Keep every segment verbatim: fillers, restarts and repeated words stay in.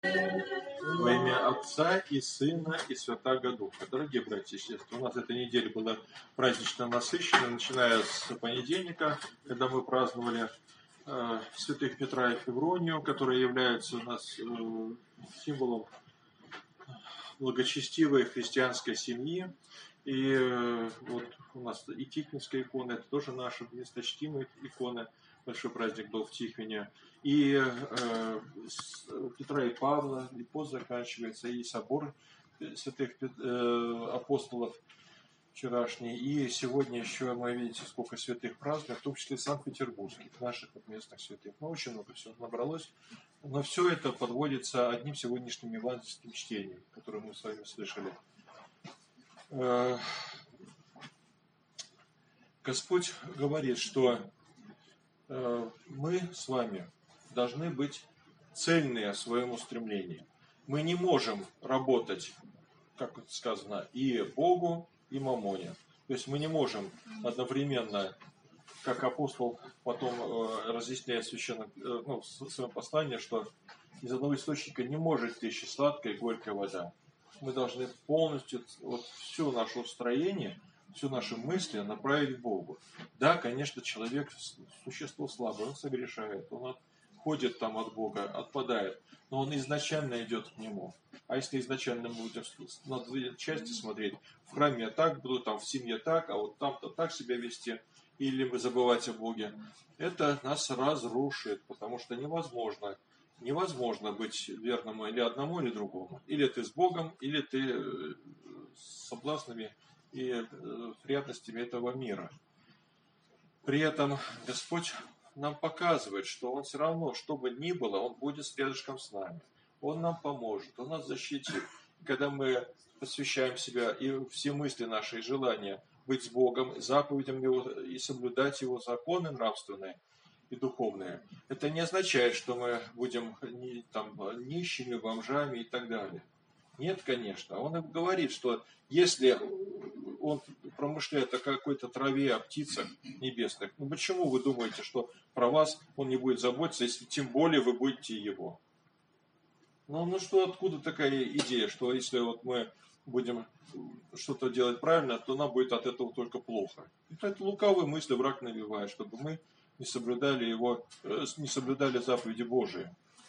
Во имя Отца и Сына и Святаго Духа. Дорогие братья и сестры, у нас эта неделя была празднично насыщена, начиная с понедельника, когда мы праздновали э, святых Петра и Февронию, которые являются у нас э, символом благочестивой христианской семьи. И э, вот у нас и Тихвинская икона, это тоже наша досточтимая икона. Большой праздник был в Тихвине. И э, Петра и Павла, и пост заканчивается, и собор святых э, апостолов вчерашний. И сегодня еще, мы видите, сколько святых празднуем, в том числе санкт-петербургских, наших вот местных святых. Ну, очень много всего набралось. Но все это подводится одним сегодняшним евангельским чтением, которое мы с вами слышали. Господь говорит, что мы с вами должны быть цельные в своем устремлении. Мы не можем работать, как это сказано, и Богу, и мамоне. То есть мы не можем одновременно, как апостол потом разъясняет священно, ну, в своем послании, что из одного источника не может течь сладкая и горькая вода. Мы должны полностью вот все наше устроение, все наши мысли направить к Богу. Да, конечно, человек существо слабое, он согрешает, он отходит там от Бога, отпадает, но он изначально идет к Нему. А если изначально мы будем на две части смотреть, в храме я так буду, там в семье так, а вот там-то так себя вести, или мы забывать о Боге, это нас разрушит, потому что невозможно, невозможно быть верным или одному, или другому. Или ты с Богом, или ты с соблазнами и приятностями этого мира. При этом Господь нам показывает, что Он все равно, что бы ни было, Он будет рядышком с нами. Он нам поможет, Он нас защитит. Когда мы посвящаем себя и все мысли наши и желания быть с Богом, заповедям Его и соблюдать Его законы нравственные и духовные, это не означает, что мы будем там, нищими, бомжами и так далее. Нет, конечно. Он и говорит, что если он промышляет о какой-то траве, о птицах небесных, ну почему вы думаете, что про вас он не будет заботиться, если тем более вы будете его? Ну, ну что, откуда такая идея, что если вот мы будем что-то делать правильно, то нам будет от этого только плохо? Это лукавые мысли враг навевает, чтобы мы не соблюдали его, не соблюдали заповеди Божии.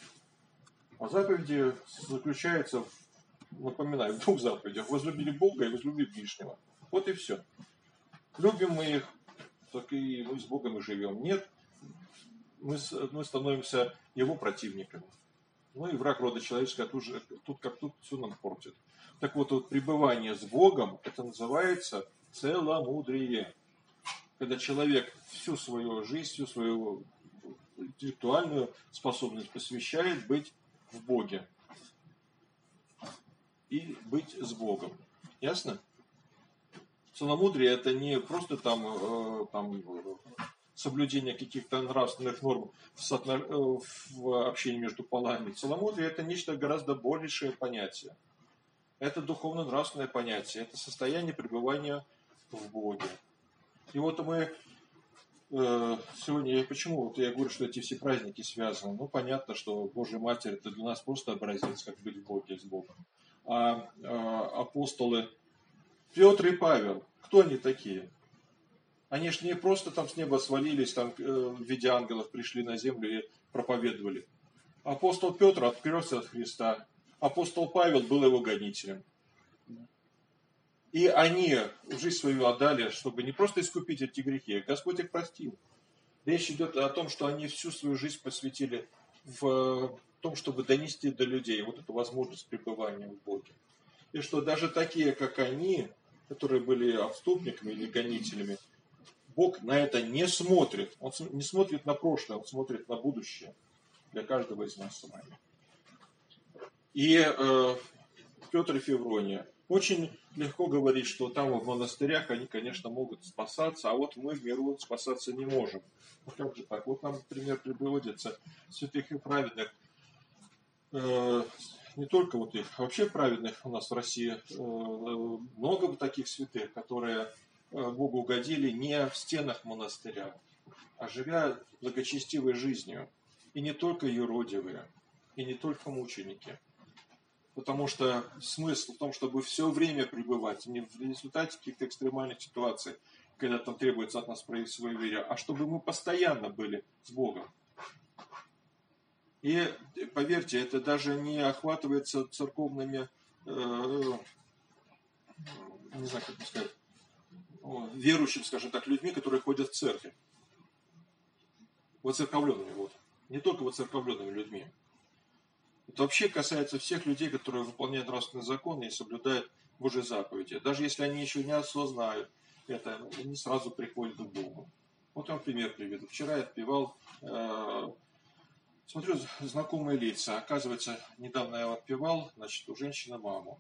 А заповеди заключаются в напоминаю, в двух заповедях. Возлюбили Бога и возлюбили ближнего. Вот и все. Любим мы их, так и мы с Богом и живем. Нет, мы, мы становимся Его противниками. Ну и враг рода человеческого тут, же, тут как тут все нам портит. Так вот, вот, пребывание с Богом, это называется целомудрие. Когда человек всю свою жизнь, всю свою интеллектуальную способность посвящает быть в Боге. И быть с Богом. Ясно? Целомудрие это не просто там, э, там соблюдение каких-то нравственных норм в, соотно... в общении между полами. Целомудрие это нечто гораздо большее понятие. Это духовно-нравственное понятие. Это состояние пребывания в Боге. И вот мы э, сегодня, почему вот я говорю, что эти все праздники связаны? Ну, понятно, что Божья Матерь это для нас просто образец, как быть в Боге с Богом. А, а апостолы Петр и Павел, кто они такие? Они же не просто там с неба свалились, там в виде ангелов пришли на землю и проповедовали. Апостол Петр открылся от Христа, апостол Павел был его гонителем. И они жизнь свою отдали, чтобы не просто искупить эти грехи, Господь их простил. Речь идет о том, что они всю свою жизнь посвятили в том, чтобы донести до людей вот эту возможность пребывания в Боге. И что даже такие, как они, которые были отступниками или гонителями, Бог на это не смотрит. Он не смотрит на прошлое, Он смотрит на будущее для каждого из нас с вами. И э, Петр и Феврония. Очень легко говорить, что там в монастырях они, конечно, могут спасаться, а вот мы в миру спасаться не можем. Ну как же так? Вот нам, например, приводится святых и праведных, э, не только вот их, а вообще праведных у нас в России э, много таких святых, которые Богу угодили не в стенах монастыря, а живя благочестивой жизнью. И не только юродивые. и не только мученики. Потому что смысл в том, чтобы все время пребывать, не в результате каких-то экстремальных ситуаций, когда там требуется от нас проявить свою веру, а чтобы мы постоянно были с Богом. И поверьте, это даже не охватывается церковными, э, не знаю, как сказать, верующими, скажем так, людьми, которые ходят в церковь. Воцерковленными, вот. Не только воцерковленными людьми. Это вообще касается всех людей, которые выполняют нравственные законы и соблюдают Божьи заповеди. Даже если они еще не осознают это, они сразу приходят к Богу. Вот я вам пример приведу. Вчера я отпевал, э, смотрю, знакомые лица. Оказывается, недавно я отпевал, значит, у женщины маму.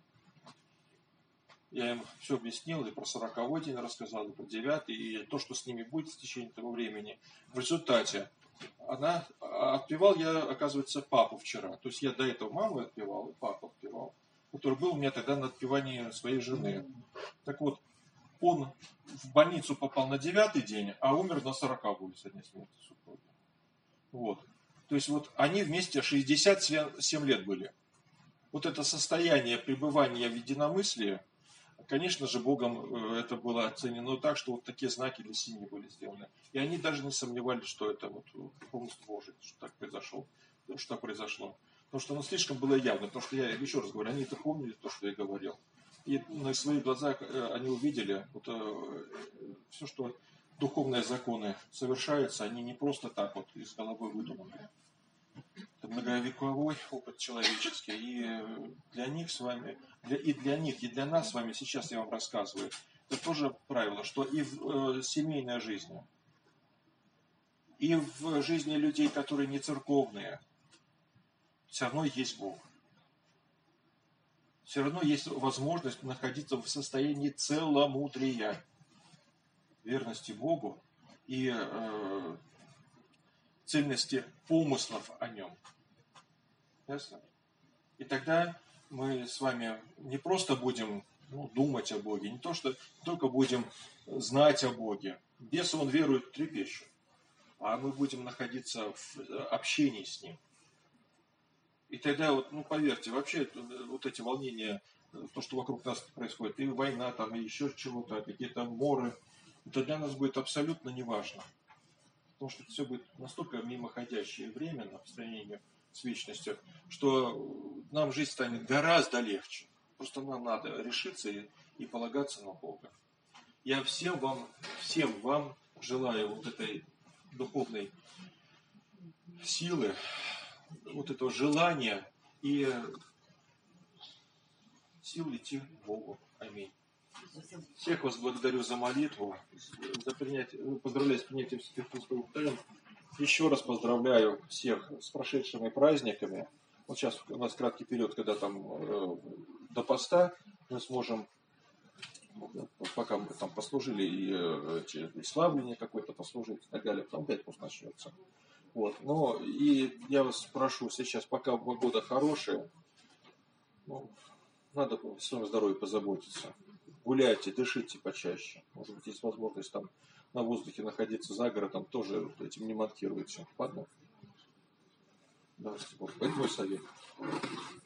Я им все объяснил, и про сороковой день рассказал, и про девятый, и то, что с ними будет в течение этого времени. В результате она отпевал я, оказывается, папу вчера. То есть я до этого маму отпевал, и папу отпевал, который был у меня тогда на отпевании своей жены. Так вот, он в больницу попал на девятый день, а умер на сороковой со дня смерти супруги. Вот. То есть вот они вместе шестьдесят семь лет были. Вот это состояние пребывания в единомыслии, конечно же, Богом это было оценено так, что вот такие знаки для семьи были сделаны. И они даже не сомневались, что это вот помыслу Божий, что так произошло, что произошло. Потому что оно слишком было явно. Потому что я еще раз говорю, они это помнили, то, что я говорил. И на своих глазах они увидели, вот, все, что духовные законы совершаются, они не просто так вот из головы выдуманы. Это многовековой опыт человеческий. И для них с вами, для, и для них, и для нас с вами сейчас я вам рассказываю. Это тоже правило, что и в э, семейной жизни, и в жизни людей, которые не церковные, все равно есть Бог. Все равно есть возможность находиться в состоянии целомудрия, верности Богу и э, цельности помыслов о Нем. Ясно? И тогда мы с вами не просто будем ну, думать о Боге, не то, что не только будем знать о Боге. Бесы, он верует, трепещут, а мы будем находиться в общении с Ним. И тогда, вот, ну, поверьте, вообще вот эти волнения, то, что вокруг нас происходит, и война, там, и еще чего-то, какие-то моры, это для нас будет абсолютно неважно. Потому что это все будет настолько мимоходящее временно по сравнению с вечностью, что нам жизнь станет гораздо легче. Просто нам надо решиться и, и полагаться на Бога. Я всем вам, всем вам желаю вот этой духовной силы, вот этого желания и сил идти к Богу. Аминь. Всех вас благодарю за молитву, за принятие, поздравляю с принятием Святых Христовых тайн. Еще раз поздравляю всех с прошедшими праздниками. Вот сейчас у нас краткий период, когда там э, до поста мы сможем, пока мы там послужили и, э, и славление какое-то послужить и так далее, потом опять пост начнется. Вот. Но и я вас прошу сейчас, пока погода хорошая, ну, надо о своем здоровье позаботиться. Гуляйте, дышите почаще. Может быть, есть возможность там на воздухе находиться за городом, тоже этим не манкируйте. Ладно? Да, это мой совет.